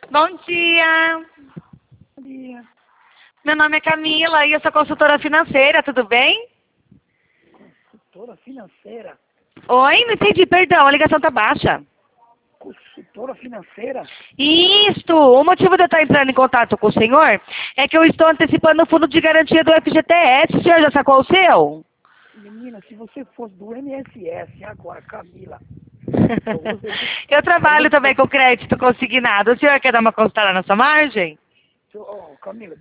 Bom dia. Bom dia. Meu nome é Camila e eu sou consultora financeira, tudo bem? Consultora financeira? Oi, não entendi, perdão, a ligação tá baixa. Consultora financeira? Isto, o motivo de eu estar entrando em contato com o senhor é que eu estou antecipando o fundo de garantia do FGTS. O senhor já sacou o seu? Menina, se você fosse do INSS agora, Camila. Eu trabalho também com crédito consignado. O senhor quer dar uma consultada na sua margem? Camila,